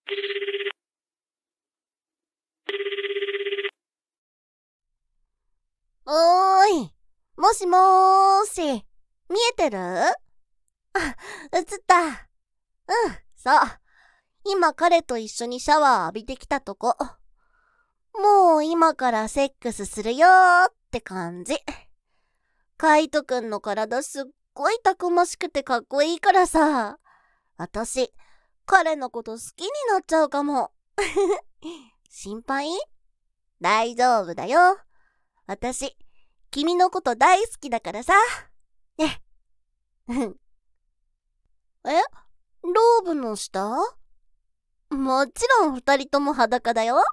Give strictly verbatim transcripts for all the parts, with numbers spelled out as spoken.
おーい、もしもーし、見えてる？あ、映った。うん、そう。今彼と一緒にシャワー浴びてきたとこ。もう今からセックスするよーって感じ。カイトくんの体すっごいたくましくてかっこいいからさ、私、彼のこと好きになっちゃうかも。心配？大丈夫だよ。私、君のこと大好きだからさ。ね。え？ローブの下？もちろん二人とも裸だよ。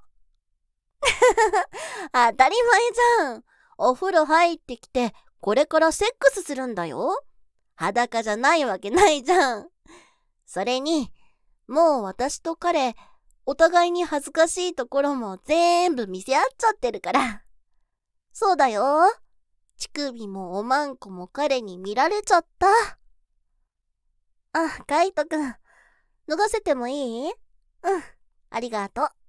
当たり前じゃん。お風呂入ってきて、これからセックスするんだよ。裸じゃないわけないじゃん。それに、もう私と彼、お互いに恥ずかしいところも全部見せ合っちゃってるから。そうだよ。乳首もおまんこも彼に見られちゃった。あ、カイトくん、脱がせてもいい？うん、ありがとう。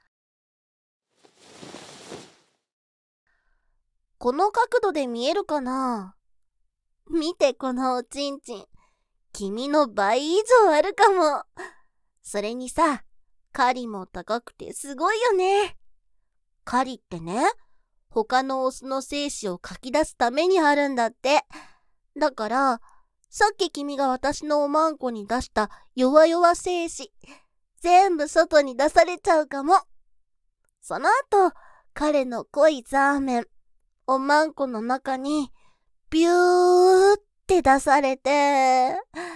この角度で見えるかな？見てこのおちんちん。君の倍以上あるかも。それにさ、狩りも高くてすごいよね。狩りってね、他のオスの精子をかき出すためにあるんだって。だから、さっき君が私のおまんこに出した弱々精子、全部外に出されちゃうかも。その後、彼の濃いザーメン、おまんこの中に、ビューって出されて、え？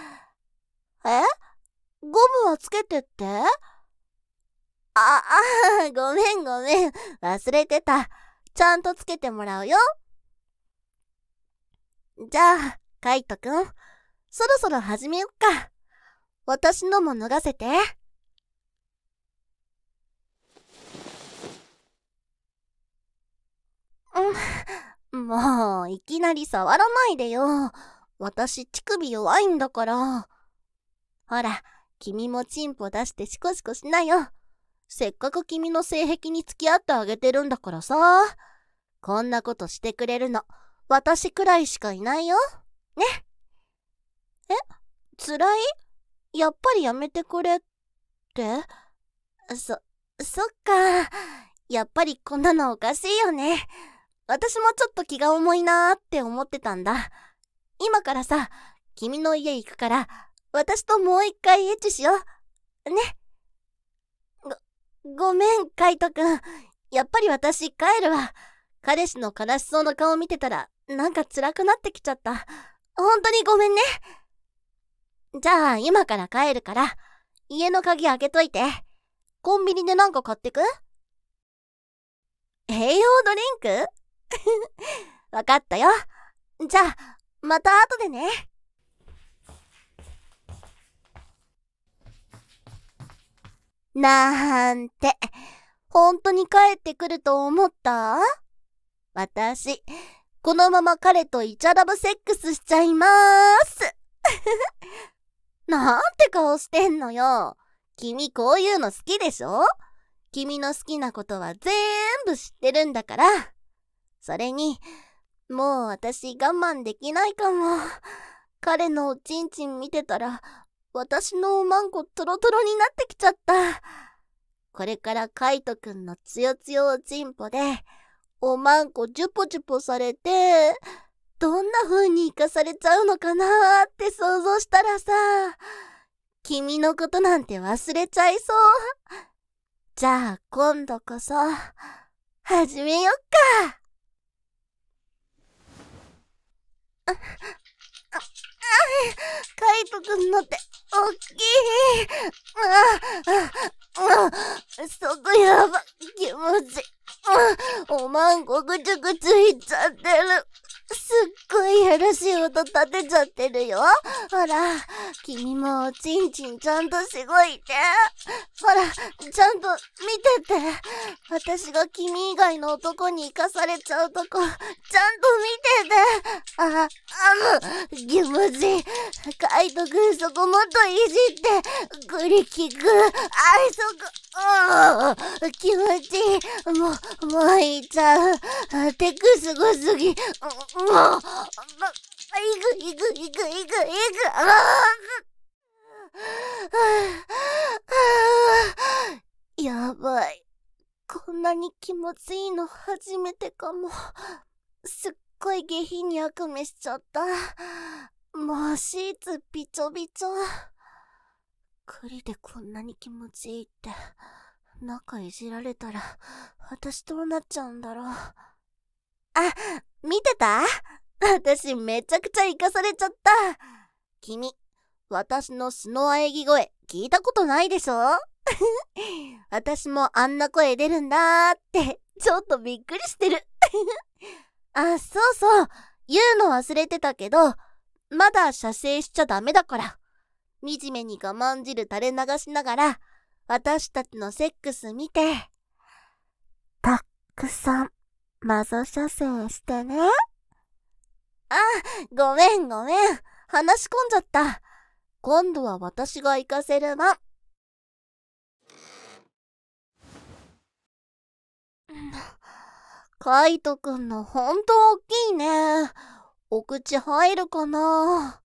ゴムはつけてって？あ、あ、ごめんごめん。忘れてた。ちゃんとつけてもらうよ。じゃあ、カイトくん、そろそろ始めよっか。私のも脱がせて。うん、もう、いきなり触らないでよ。私、乳首弱いんだから。ほら、君もチンポ出してシコシコしなよ。せっかく君の性癖に付き合ってあげてるんだからさ。こんなことしてくれるの、私くらいしかいないよ。ね。え？辛い？やっぱりやめてくれって？そ、そっか。やっぱりこんなのおかしいよね。私もちょっと気が重いなーって思ってたんだ。今からさ、君の家行くから、私ともう一回エッチしよう。ね。ご、ごめん、カイトくん。やっぱり私帰るわ。彼氏の悲しそうな顔見てたら、なんか辛くなってきちゃった。本当にごめんね。じゃあ、今から帰るから、家の鍵開けといて。コンビニでなんか買ってく？栄養ドリンク？わかったよ。じゃあ、また後でね。なーんて、本当に帰ってくると思った？私、このまま彼とイチャラブセックスしちゃいまーす。なんて顔してんのよ。君こういうの好きでしょ？君の好きなことは全部知ってるんだから。それに、もう私我慢できないかも。彼のおちんちん見てたら、私のおまんこトロトロになってきちゃった。これからカイトくんのつよつよおちんぽで、おまんこジュポジュポされて、どんな風に生かされちゃうのかなーって想像したらさ、君のことなんて忘れちゃいそう。じゃあ今度こそ、始めよっか。あ、あ、あ、カイトくんのっておっきい。ああ、ああ、そこやば、気持ち。 おまんこぐちゅぐちゅいっちゃってる。すっごいやらしい音立てちゃってるよ。ほら、君もおちんちんちゃんとしごいて。ほら、ちゃんと見てて。私が君以外の男に生かされちゃうとこ、ちゃんと見てて。あ、あ、気持ちいい。カイトくんそこもっといじって。グリキくん、あいそこ、ああ、気持ちいい。もう、もういっちゃう。テクすごすぎ。もう、いくいくいくいくいく。ああ、やばい。こんなに気持ちいいの初めてかも。すっごい下品に悪夢しちゃった。もうシーツびちょびちょ。栗でこんなに気持ちいいって、中いじられたら私どうなっちゃうんだろう。あ、見てた？私めちゃくちゃ生かされちゃった。君、私の素の喘ぎ声聞いたことないでしょ？私もあんな声出るんだーってちょっとびっくりしてる。あ、そうそう、言うの忘れてたけど、まだ射精しちゃダメだから。惨めに我慢汁垂れ流しながら私たちのセックス見て、たくさんマゾ射精してね。あ、ごめんごめん、話し込んじゃった。今度は私が行かせる番。カイトくんのほんとおっきいね。お口入るかな。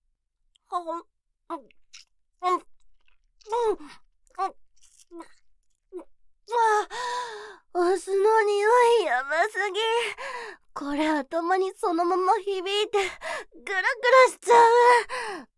お酢の匂いやばすぎ。これ頭にそのまま響いてグラグラしちゃう。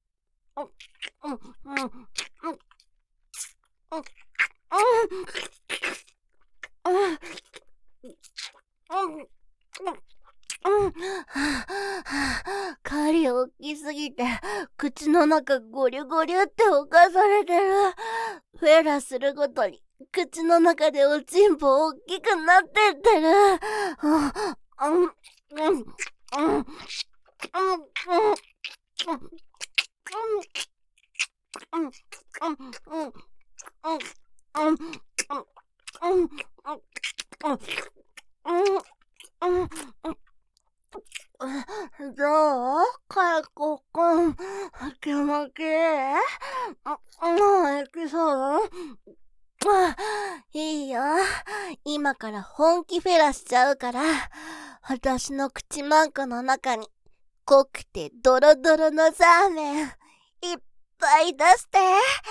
狩り大きすぎて口の中ゴリュゴリュって侵されてる。フェラするごとに口の中でおちんぽ大きくなってってる。どう？カイコくん、気持ちいい？もう行きそう？いいよ。今から本気フェラしちゃうから、私の口マンコの中に濃くてドロドロのザーメンいっぱい出して。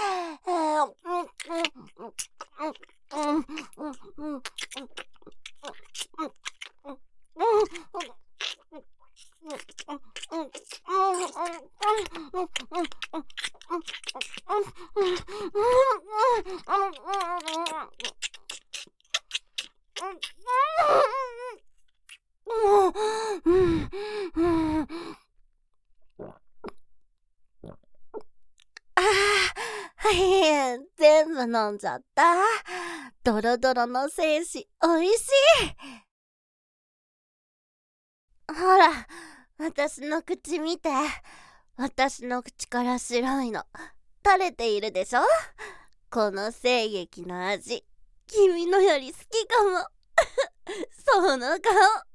ああ、全部飲んじゃった。ドロドロの精子おいしい。ほら、私の口見て。私の口から白いの垂れているでしょ。この精液の味、君のより好きかも。その顔。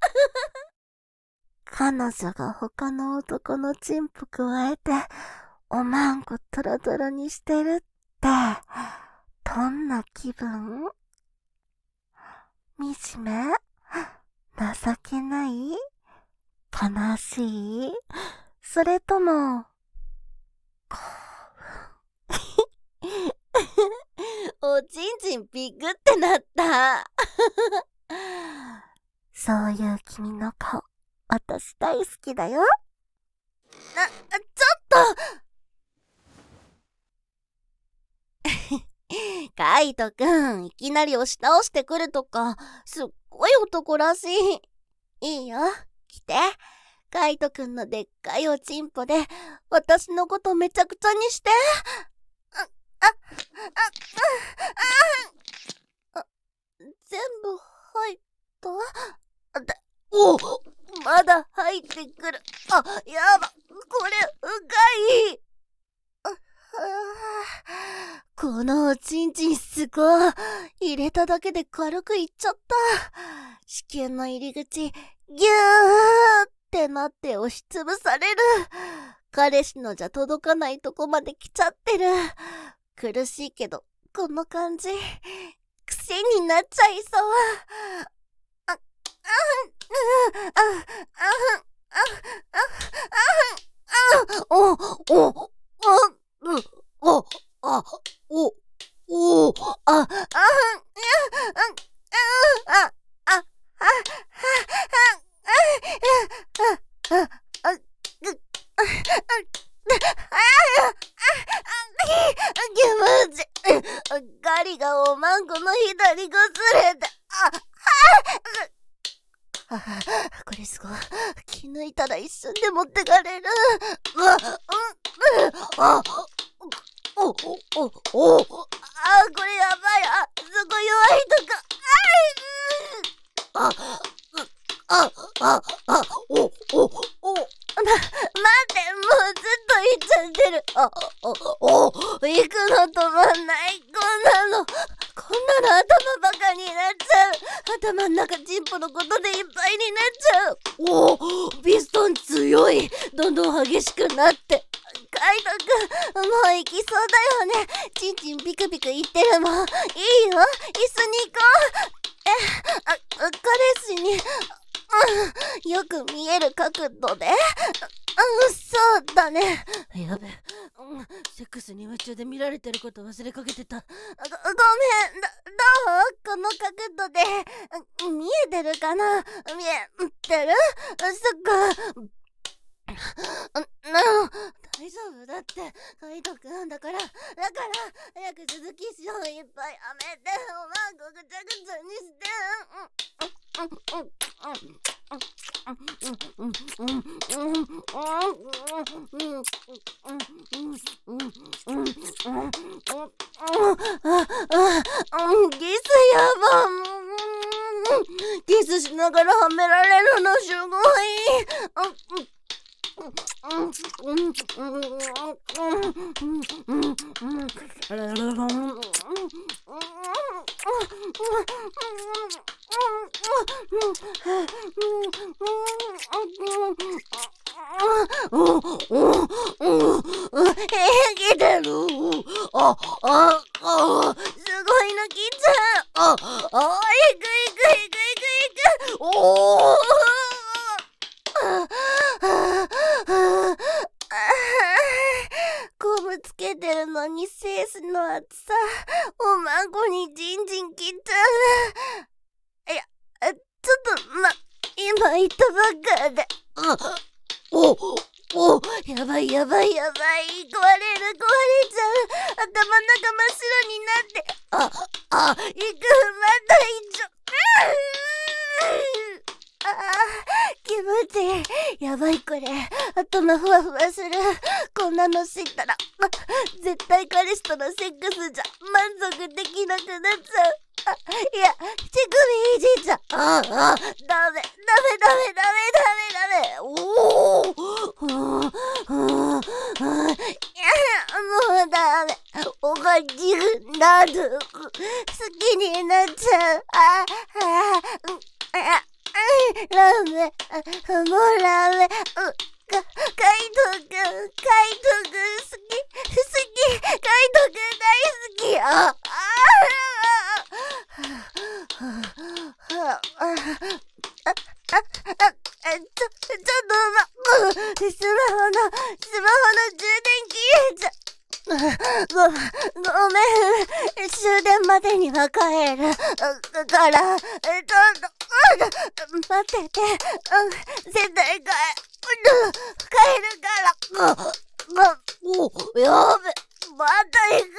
彼女が他の男のチンポ加えておまんこトロトロにしてるってどんな気分？惨め？情けない？悲しい？それとも興奮？おちんちんビクってなった。そういう君の顔、私大好きだよ。な、ちょっとカイトくん、いきなり押し倒してくるとか、すっごい男らしい。いいよ、来て。カイトくんのでっかいおちんぽで、私のことめちゃくちゃにして。あ、あ、あ、あ、あ、全部入った？だ、お、まだ入ってくる。あ、やば、これ、深い。このおちんちんすごい。入れただけで軽くいっちゃった。子宮の入り口、ギューってなって押しつぶされる。彼氏のじゃ届かないとこまで来ちゃってる。苦しいけど、この感じ、癖になっちゃいそう。あ、あ、あ、あ、あ、あ、あ、お、お、お、お、あ、お、お、あ、あ、あ、あ、あ、あ、あ、気持ちいい。ガリがおまんこの左こすれた。あ、これすごい。気抜いたら一瞬で持ってかれる。あ、お、お、お、お、あ、これやばい。あ、そこ弱いとか。あ、あ、あ、あ、お、お、お、ま、待って、もうずっと言っちゃってる。あ、お、お、行くの止まんない。こんなの、こんなの頭バカになっちゃう。頭ん中チンポのことでいっぱいになっちゃう。お、ピストン強い。どんどん激しくなって。カイトくん、もう行きそうだよね。チンチンピクピク言ってるもん。いいよ、一緒に行こう。え、あ、彼氏に、うん、よく見える角度で、うん、そうだね。やべ、うん、セックスに夢中で見られてること忘れかけてた。ご、ごめん、ど、どう？この角度で、見えてるかな？見えてる？そっか。な、大丈夫だって、カイトくんだから、だから、早く続きしよう。いっぱいあめて、おまんこぐちゃぐちゃにして。キスやば。キスしながらはめられるのすごい。平気だろ。あ、あ、あ、すごいの来ちゃう。あ、あ、いくいくいくいくいく。おー。ゴムつけてるのにセースの厚さ、おまんこにジンジン切っちゃう。いや、ちょっとま、今言ったばっかで。お、お、やばいやばいやばい、壊れる壊れちゃう。頭の中真っ白になって、あ、あ、いく、また一緒。ああ、気持ちいい。やばいこれ。頭ふわふわする。こんなの知ったら、ま、絶対彼氏とのセックスじゃ満足できなくなっちゃう。あ、いや、乳首いじっちゃう。ああ、ダメ、ダメ、ダメ、ダメ、ダメ、ダメ。おお、ああ、いや、もうダメ。おかしくなる。好きになっちゃう。ああ、ああ。ラーメン、もうラーメン、う、か、カイトくん、カイトくん好き、好き、カイトくん大好き、あ、ああ、ちょ、ちょっとま、スマホの、スマホの充電切れちゃ、ご、ごめん、終電までには帰る、から、ちょっと、待ってて、うん、絶対帰る、帰るから、お、やべ、また行く。